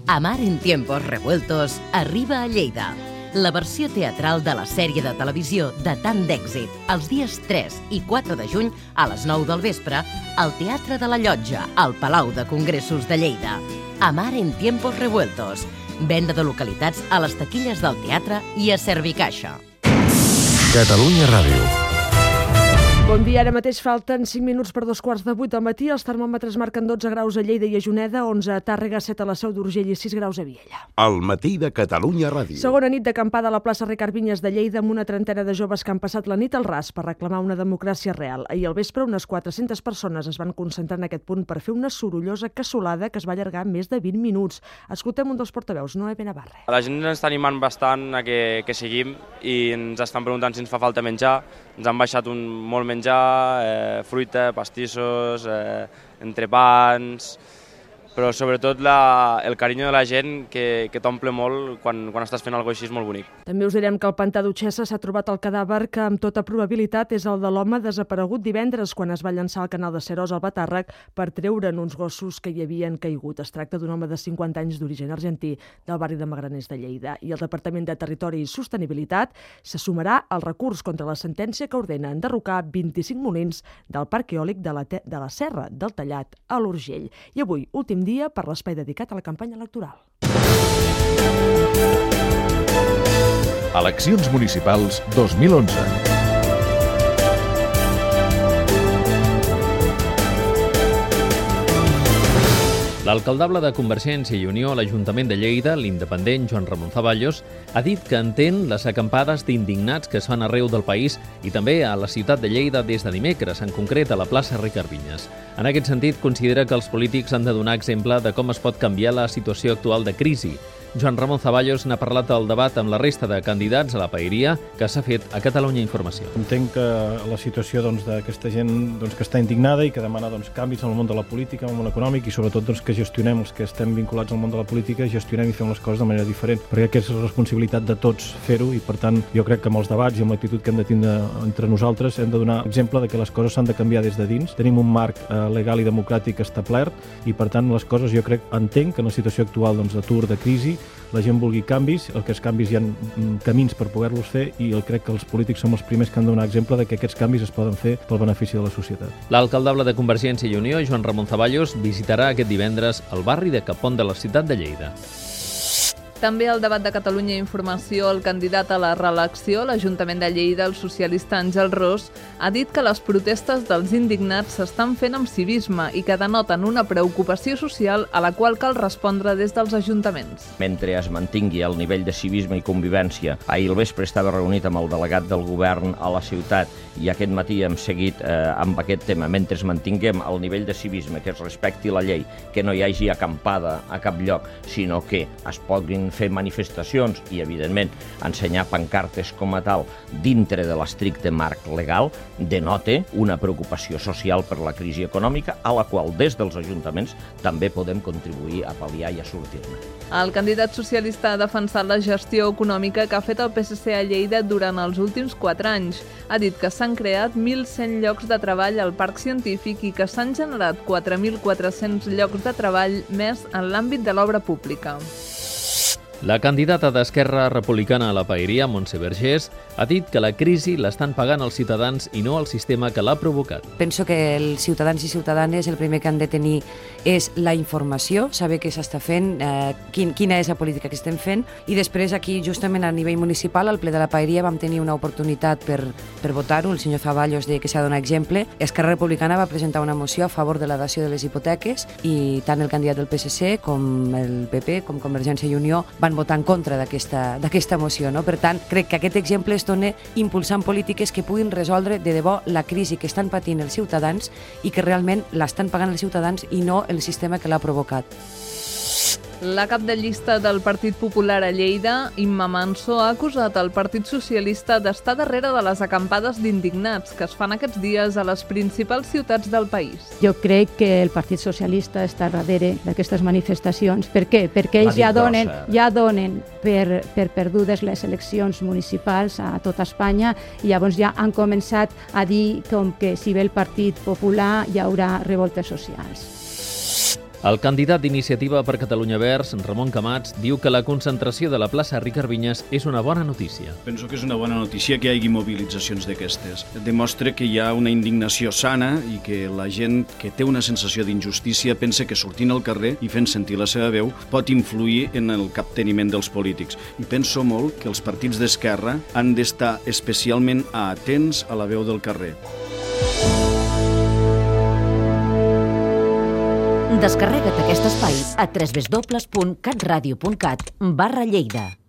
Amar en tiempos revueltos arriba a Lleida. La versió teatral de la sèrie de televisió de tant d'èxit, els dies 3 i 4 de juny a les 9 del vespre, al Teatre de la Llotja, al Palau de Congressos de Lleida. Amar en tiempos revueltos. Venda de localitats a les taquilles del teatre i a Servicaixa. Catalunya Ràdio. Bon dia, ara mateix falten 5 minuts per 2:15 del matí. Els termòmetres marquen 12 graus a Lleida i a Juneda, 11 a Tàrrega, 7 a la Seu d'Urgell i 6 graus a Viella. Al matí de Catalunya Ràdio. Segona nit d'acampada a la plaça Ricard Vinyes de Lleida amb una trentena de joves que han passat la nit al ras per reclamar una democràcia real. Ahir al vespre unes 400 persones es van concentrar en aquest punt per fer una sorollosa cassolada que es va allargar més de 20 minuts. Escoltem un dels portaveus, Noé Benavarre. La gent ens està animant bastant a que seguim i ens estan preguntant si ens fa falta menjar. Ens han baixat molt menjar, fruita, pastissos, entrepans, però sobretot el carinyo de la gent que t'omple molt quan estàs fent alguna cosa així és molt bonic. També us direm que al pantà d'Utxessa s'ha trobat el cadàver que amb tota probabilitat és el de l'home desaparegut divendres quan es va llançar al canal de Seròs al Batàrrec per treure'n uns gossos que hi havien caigut. Es tracta d'un home de 50 anys d'origen argentí del barri de Magraners de Lleida. I el Departament de Territori i Sostenibilitat se sumarà al recurs contra la sentència que ordena enderrocar 25 molins del parc eòlic de la Serra del Tallat a l'Urgell. I avui, últim dia per l'espai dedicat a la campanya electoral. Eleccions municipals 2011. L'alcaldable de Convergència i Unió a l'Ajuntament de Lleida, l'independent Joan Ramon Zavallos, ha dit que entén les acampades d'indignats que es fan arreu del país i també a la ciutat de Lleida des de dimecres, en concret a la plaça Ricard Vinyes. En aquest sentit, considera que els polítics han de donar exemple de com es pot canviar la situació actual de crisi. Joan Ramon Zavallos n'ha parlat al debat amb la resta de candidats a la paeria que s'ha fet a Catalunya Informació. Entenc que la situació d'aquesta gent que està indignada i que demana canvis en el món de la política, en el món econòmic i sobretot que gestionem, els que estem vinculats al món de la política, gestionem i fem les coses de manera diferent, perquè aquesta és la responsabilitat de tots fer-ho i per tant jo crec que amb els debats i amb l'actitud que hem de tindre entre nosaltres hem de donar exemple de que les coses s'han de canviar des de dins. Tenim un marc legal i democràtic establert i per tant les coses jo entenc que en la situació actual d'atur, de crisi, la gent vulgui canvis, el que els canvis hi ha camins per poder-los fer i jo crec que els polítics som els primers que han de donar exemple de que aquests canvis es poden fer pel benefici de la societat. L'alcaldable de Convergència i Unió, Joan Ramon Zavallos, visitarà aquest divendres el barri de Capont de la ciutat de Lleida. També al debat de Catalunya Informació, el candidat a la reelecció a l'Ajuntament de Lleida, el socialista Àngel Ros, ha dit que les protestes dels indignats s'estan fent amb civisme i que denoten una preocupació social a la qual cal respondre des dels ajuntaments. Mentre es mantingui el nivell de civisme i convivència, ahir al vespre estava reunit amb el delegat del govern a la ciutat i aquest matí hem seguit amb aquest tema. Mentre es mantinguem el nivell de civisme, que es respecti la llei, que no hi hagi acampada a cap lloc, sinó que es puguin fer manifestacions i, evidentment, ensenyar pancartes com a tal dintre de l'estricte marc legal, denota una preocupació social per la crisi econòmica a la qual des dels ajuntaments també podem contribuir a pal·liar i a sortir-ne. El candidat socialista ha defensat la gestió econòmica que ha fet el PSC a Lleida durant els últims 4 anys. Ha dit que s'han creat 1.100 llocs de treball al parc científic i que s'han generat 4.400 llocs de treball més en l'àmbit de l'obra pública. La candidata d'Esquerra Republicana a la paeria, Montse Vergés, ha dit que la crisi l'estan pagant els ciutadans i no el sistema que l'ha provocat. Penso que els ciutadans i ciutadanes el primer que han de tenir és la informació, saber què s'està fent, quina és la política que estem fent, i després aquí justament a nivell municipal, al ple de la paeria, vam tenir una oportunitat per votar-ho, el senyor Zavallos deia que s'ha de donar exemple. Esquerra Republicana va presentar una moció a favor de la dació de les hipoteques i tant el candidat del PSC com el PP, com Convergència i Unió, van votar en contra d'aquesta moció. No? Per tant, crec que aquest exemple es dona impulsant polítiques que puguin resoldre de debò la crisi que estan patint els ciutadans i que realment l'estan pagant els ciutadans i no el sistema que l'ha provocat. La cap de llista del Partit Popular a Lleida, Imma Manso, ha acusat el Partit Socialista d'estar darrere de les acampades d'indignats que es fan aquests dies a les principals ciutats del país. Jo crec que el Partit Socialista està darrere d'aquestes manifestacions. Per què? Perquè ells ja donen per perdudes les eleccions municipals a tota Espanya i llavors ja han començat a dir com que si ve el Partit Popular hi haurà revoltes socials. El candidat d'Iniciativa per Catalunya Verds, Ramon Camats, diu que la concentració de la plaça Ricard Vinyes és una bona notícia. Penso que és una bona notícia que hi hagi mobilitzacions d'aquestes. Demostra que hi ha una indignació sana i que la gent que té una sensació d'injustícia pensa que sortint al carrer i fent sentir la seva veu pot influir en el capteniment dels polítics. I penso molt que els partits d'esquerra han d'estar especialment atents a la veu del carrer. Descarrega't aquest espai a www.catradio.cat/Lleida.